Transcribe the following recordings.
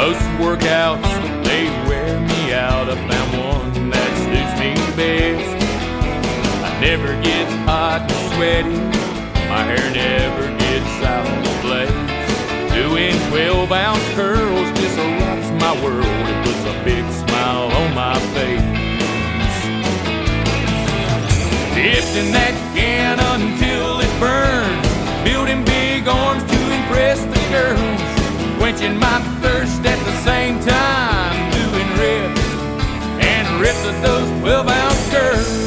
Most workouts, they wear me out. I found one that suits me best. I never get hot and sweaty. My hair never gets out of place. Doing 12-ounce curls just rocks my world. It puts a big smile on my face. Dipped in that can until it burns. Building big arms to impress the girls. Quenching my thirst at the same time. Doing reps and reps of those 12-ounce curls.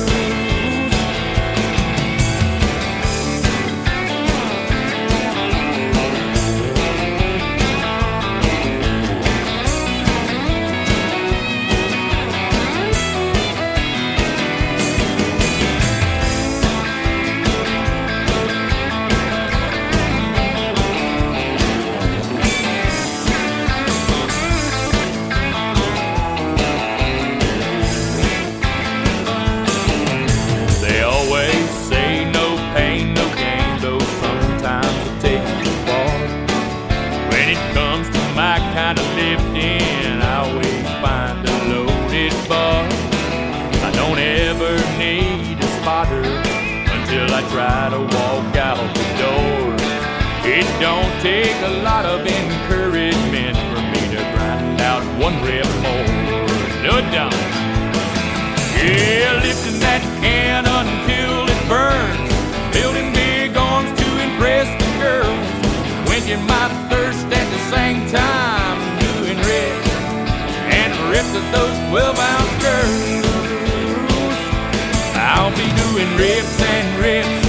Lifting, I always find a loaded bar. I don't ever need a spotter until I try to walk out the door. It don't take a lot of encouragement for me to grind out one rep more. No doubt. Yeah, lifting that can until it burns. Building big arms to impress the girls. Quenching my thirst at the same time. Reps of those 12-ounce curls. I'll be doing reps and reps